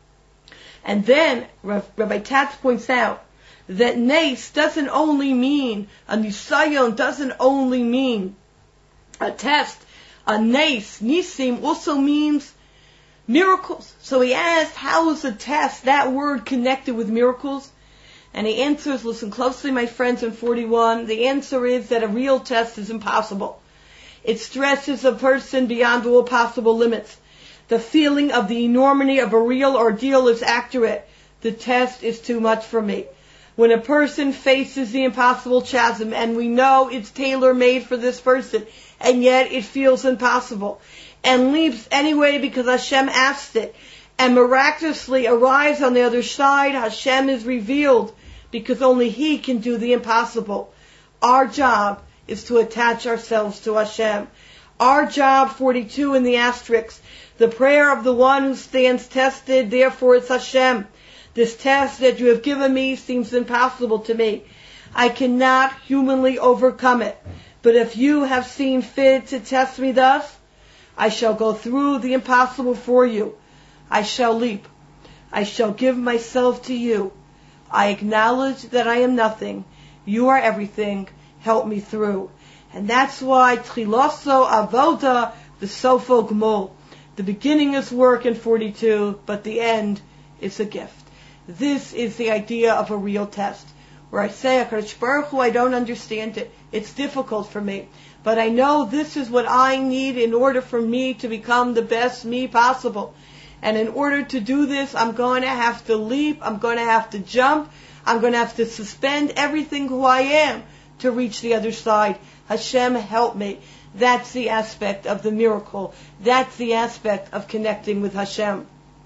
And then Rabbi Tatz points out that nes doesn't only mean, a nisayon doesn't only mean a test. A nes, nisim, also means miracles. So he asked, how is a test, that word, connected with miracles? And he answers, listen closely, my friends, in 41, the answer is that a real test is impossible. It stresses a person beyond all possible limits. The feeling of the enormity of a real ordeal is accurate. The test is too much for me. When a person faces the impossible chasm, and we know it's tailor-made for this person, and yet it feels impossible, and leaps anyway because Hashem asked it, and miraculously arrives on the other side, Hashem is revealed, because only He can do the impossible. Our job is to attach ourselves to Hashem. Our job, 42 in the asterisk, the prayer of the one who stands tested, therefore it's Hashem. This test that you have given me seems impossible to me. I cannot humanly overcome it. But if you have seen fit to test me thus, I shall go through the impossible for you. I shall leap. I shall give myself to you. I acknowledge that I am nothing. You are everything. Help me through. And that's why Tchiloso Avoda, the Sofo Gmul. The beginning is work in 42, but the end is a gift. This is the idea of a real test. where I say, HaKadosh Baruch Hu, I don't understand it. It's difficult for me. But I know this is what I need in order for me to become the best me possible. And in order to do this, I'm going to have to leap, I'm going to have to jump, I'm going to have to suspend everything who I am to reach the other side. Hashem, help me. That's the aspect of the miracle. That's the aspect of connecting with Hashem.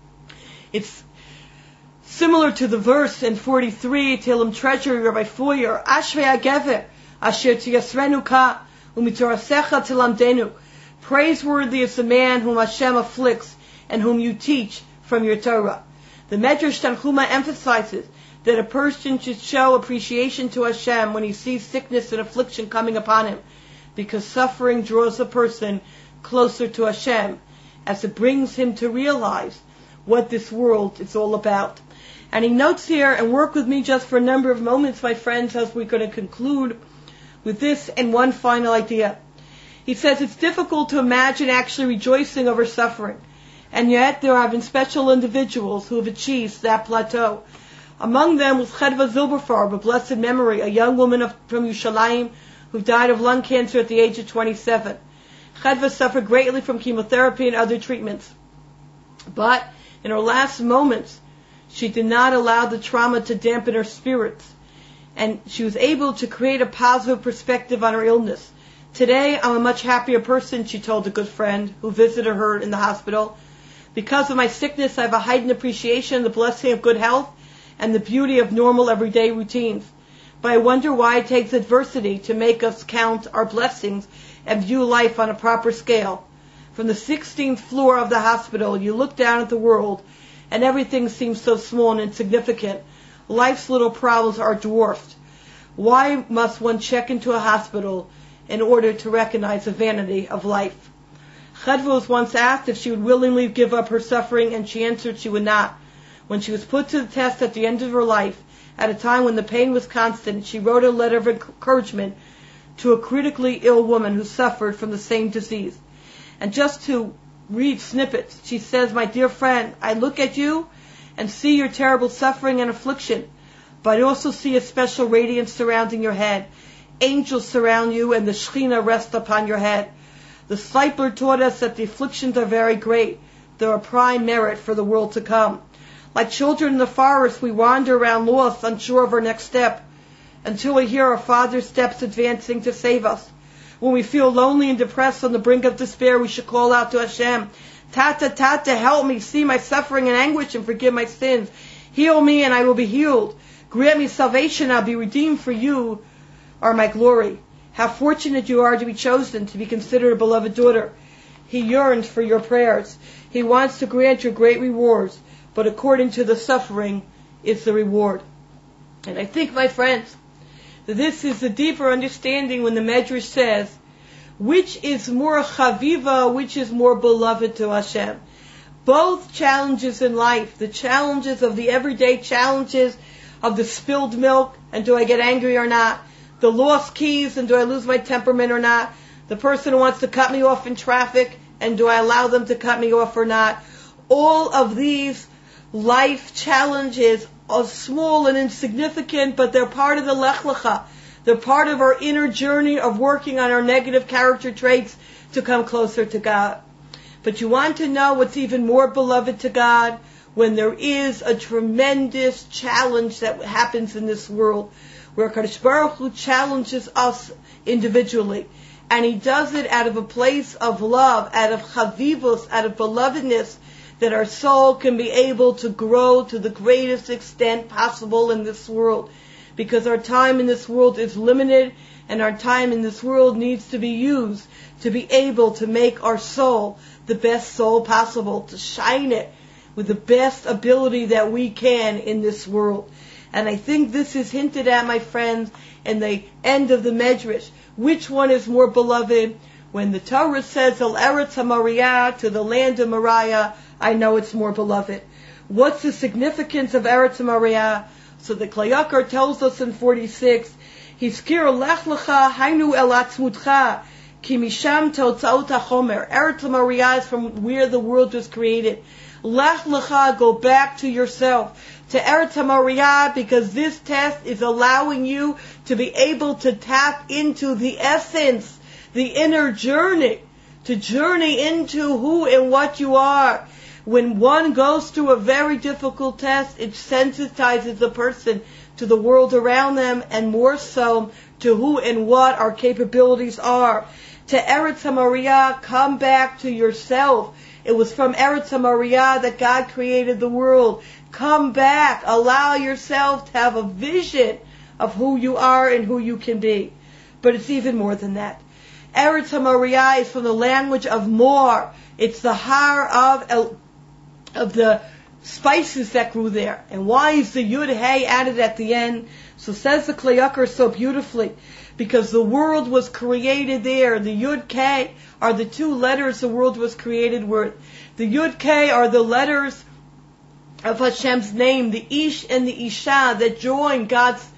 It's similar to the verse in 43, Tehillim Treasury, Rabbi Foyer, Ashrei HaGever, Asher Tiyasrenu Ka, U'mitorasecha Tilamdenu. Praiseworthy is the man whom Hashem afflicts and whom you teach from your Torah. The Medrash Tanchuma emphasizes that a person should show appreciation to Hashem when he sees sickness and affliction coming upon him, because suffering draws a person closer to Hashem, as it brings him to realize what this world is all about. And he notes here, and work with me just for a number of moments, my friends, as we're going to conclude with this and one final idea. He says it's difficult to imagine actually rejoicing over suffering, and yet there have been special individuals who have achieved that plateau. Among them was Chedva Zilberfarb, of blessed memory, a young woman from Yerushalayim who died of lung cancer at the age of 27. Chedva suffered greatly from chemotherapy and other treatments. But in her last moments, she did not allow the trauma to dampen her spirits, and she was able to create a positive perspective on her illness. Today, I'm a much happier person, she told a good friend who visited her in the hospital. Because of my sickness, I have a heightened appreciation of the blessing of good health and the beauty of normal everyday routines. But I wonder why it takes adversity to make us count our blessings and view life on a proper scale. From the 16th floor of the hospital, you look down at the world, and everything seems so small and insignificant. Life's little problems are dwarfed. Why must one check into a hospital in order to recognize the vanity of life? Chedva was once asked if she would willingly give up her suffering, and she answered she would not. When she was put to the test at the end of her life, at a time when the pain was constant, she wrote a letter of encouragement to a critically ill woman who suffered from the same disease. And just to read snippets, she says, "My dear friend, I look at you and see your terrible suffering and affliction, but I also see a special radiance surrounding your head. Angels surround you and the Shekhinah rests upon your head. The discipler taught us that the afflictions are very great. They're a prime merit for the world to come. Like children in the forest, we wander around lost, unsure of our next step, until we hear our Father's steps advancing to save us. When we feel lonely and depressed on the brink of despair, we should call out to Hashem, Tata, Tata, help me, see my suffering and anguish and forgive my sins. Heal me and I will be healed. Grant me salvation, I'll be redeemed, for you are my glory. How fortunate you are to be chosen, to be considered a beloved daughter. He yearns for your prayers. He wants to grant you great rewards, but according to the suffering is the reward." And I think, my friends, that this is the deeper understanding when the Medrash says, which is more chaviva, which is more beloved to Hashem. Both challenges in life, the challenges of the everyday challenges of the spilled milk, and do I get angry or not? The lost keys, and do I lose my temperament or not? The person who wants to cut me off in traffic, and do I allow them to cut me off or not? All of these life challenges are small and insignificant, but they're part of the Lech Lecha. They're part of our inner journey of working on our negative character traits to come closer to God. But you want to know what's even more beloved to God? When there is a tremendous challenge that happens in this world, where Kadosh Baruch Hu challenges us individually. And He does it out of a place of love, out of chavivos, out of belovedness, that our soul can be able to grow to the greatest extent possible in this world. Because our time in this world is limited, and our time in this world needs to be used to be able to make our soul the best soul possible, to shine it with the best ability that we can in this world. And I think this is hinted at, my friends, in the end of the Medrash. Which one is more beloved? When the Torah says, El Eretz HaMoriah, to the land of Moriah, I know it's more beloved. What's the significance of Eretz HaMoriah? So the Klei Yakar tells us in 46, Hizkir lech lecha hainu el atzmutcha, ki misham totzaot hachomer. Eretz HaMoriah is from where the world was created. Lech lecha, go back to yourself. to Eretz HaMoriah, because this test is allowing you to be able to tap into the essence, the inner journey, to journey into who and what you are. When one goes through a very difficult test, it sensitizes the person to the world around them, and more so to who and what our capabilities are. To Eretz HaMoriah, come back to yourself. It was from Eretz HaMoriah that God created the world. Come back. Allow yourself to have a vision of who you are and who you can be. But it's even more than that. Eretz HaMoriah is from the language of Mor. It's the har of the spices that grew there. And why is the Yud Hey added at the end? So says the Kli Yakar so beautifully, because the world was created there. The Yud K are the two letters the world was created with. The Yud K are the letters of Hashem's name, the Ish and the Isha that join God's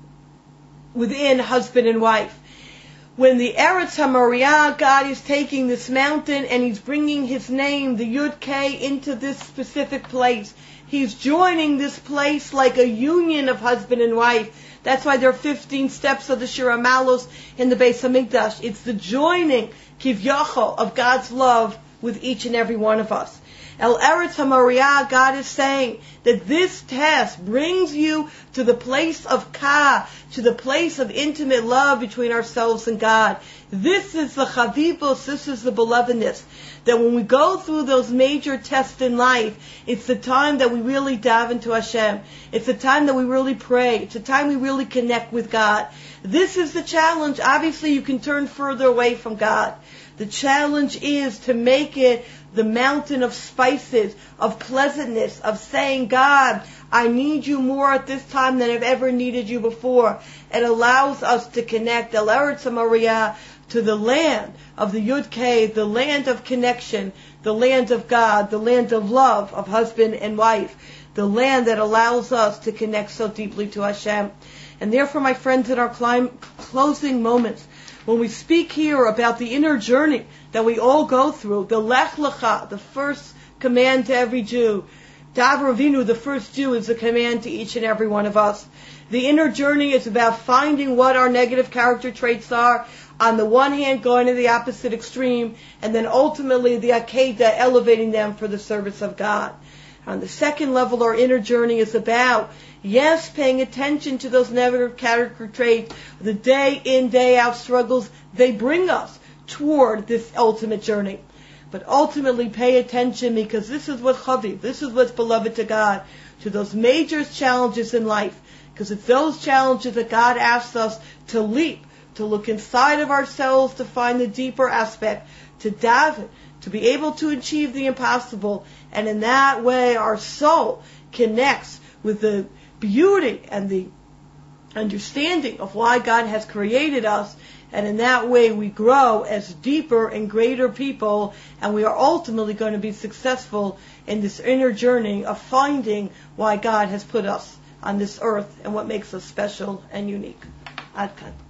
within husband and wife. When the Eretz HaMoriah, God is taking this mountain and He's bringing His name, the Yud K, into this specific place. He's joining this place like a union of husband and wife. That's why there are 15 steps of the Shir HaMalos in the Beis HaMikdash. It's the joining, Kivyachol, of God's love with each and every one of us. El Eretz HaMoriah, God is saying that this test brings you to the place of Ka, to the place of intimate love between ourselves and God. This is the Chavivos, this is the belovedness. That when we go through those major tests in life, it's the time that we really dive into Hashem. It's the time that we really pray. It's the time we really connect with God. This is the challenge. Obviously, you can turn further away from God. The challenge is to make it the mountain of spices, of pleasantness, of saying, God, I need you more at this time than I've ever needed you before. It allows us to connect El Eretz HaMoriah to the land of the Yud K, the land of connection, the land of God, the land of love, of husband and wife, the land that allows us to connect so deeply to Hashem. And therefore, my friends, in our closing moments, when we speak here about the inner journey that we all go through, the Lech Lecha, the first command to every Jew, Avraham Avinu, the first Jew, is a command to each and every one of us. The inner journey is about finding what our negative character traits are, on the one hand going to the opposite extreme, and then ultimately the Akedah, elevating them for the service of God. On the second level, our inner journey is about, yes, paying attention to those negative character traits, the day in, day out struggles, they bring us toward this ultimate journey. But ultimately pay attention, because this is what Chaviv, this is what's beloved to God, to those major challenges in life. Because it's those challenges that God asks us to leap, to look inside of ourselves, to find the deeper aspect, to daven, to be able to achieve the impossible. And in that way, our soul connects with the beauty and the understanding of why God has created us. And in that way, we grow as deeper and greater people, and we are ultimately going to be successful in this inner journey of finding why God has put us on this earth and what makes us special and unique. Ad Kan.